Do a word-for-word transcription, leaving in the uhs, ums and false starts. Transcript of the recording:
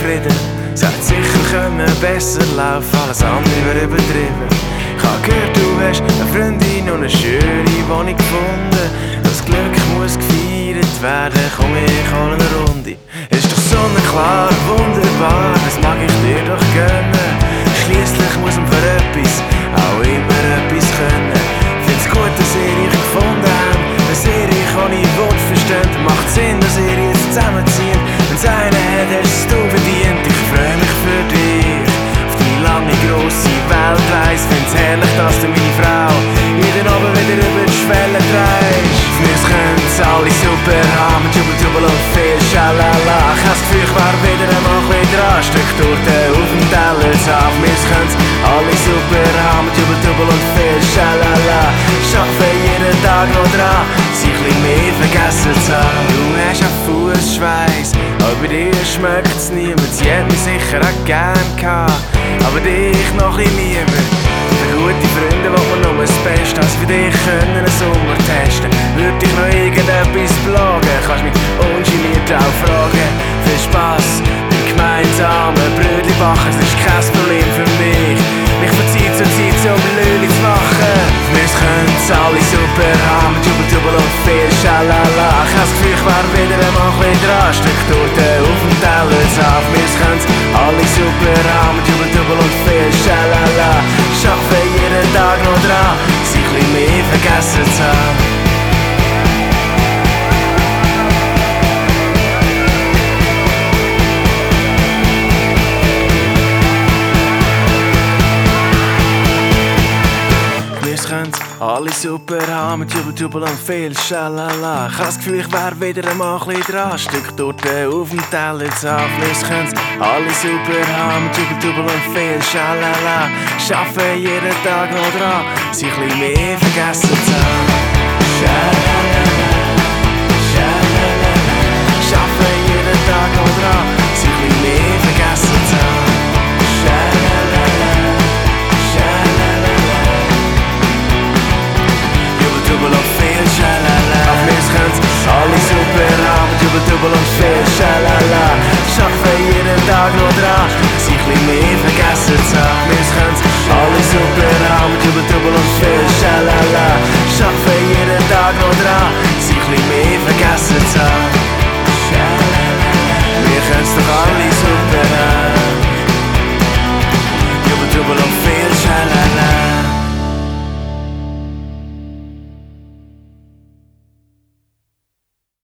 zufrieden. Es hätte sicher können besser laufen, alles andere wäre übertrieben. Ich habe gehört, du hast eine Freundin und eine schöne Wohnung gefunden. Das Glück muss gefeiert werden, komm ich hol eine Runde. Ist doch sonnenklar, wunderbar, das mag ich dir doch gönnen. Schliesslich muss man für etwas auch immer etwas können. Find's gut, dass ihr euch gefunden habt, dass ihr euch ohne Wort versteht. Macht Sinn, dass ihr jetzt zusammenzieht. Wenn's einer hat, hast du verdient. Ich freu mich für dich auf die lange grosse Weltreise. Find's herrlich, dass du meine Frau jeden Abend wieder über die Schwelle drehst. Wir können's alle super haben, mit Jubel, Jubel und viel Schalala. Ich hab's Gefühl, ich war wieder einmal ein bisschen dran, Stück Torte auf dem Teller zu haben. Wir können's alle super haben, mit Jubel, Jubel und viel Schalala. Schaffe jeden Tag noch dran, sich ein bisschen mehr vergessen zu haben. Du hast ja Fußschweiß, aber bei dir schmeckt's niemand. Sie hat mich sicher auch gern gehabt, aber dich noch ein bisschen lieber. Für gute Freunde, wo man nur das Beste als für dich können einen Sommer testen. Würde dich noch irgendetwas plagen, kannst mich ungeniert auch fragen. Viel Spass beim gemeinsamen Brötchen backen, das ist kein Problem für mich. Mich von Zeit zu Zeit zum Lüli zu machen. Wir können's alle super haben, mit Jubel, Jubel und viel Schalala. Ich hab's Gefühl, ich war wieder einmal ein bisschen dran, Stück Torte auf dem Teller zu haben. Wir können's alle super haben, mit Jubel, Jubel und viel Schalala. Schaffe jeden Tag noch dran, sich ein bisschen mehr vergessen zu haben. Alle super haben, mit Jubel, Jubel und viel Schalala. Ich hab das Gefühl, ich wär wieder einmal ein bisschen dran, Stück Torte auf dem Teller zu haben. Wir können's alle super haben, mit Jubel, Jubel und viel Schalala. Schaffen jeden Tag noch dran, sich ein bisschen mehr vergessen zu haben. Schalalala, schalalala. Schaffen jeden Tag noch dran, sich ein bisschen mehr vergessen zu haben. Schalalala, schalalala. Jubel und viel Schalala. Auf mich können's alle super haben, Jubel, Jubel und viel Schalala. Schaffen jeden Tag noch dran, sich ein bisschen mehr vergessen zu haben. Wir können's alle super haben, Jubel, Jubel und viel Schalala.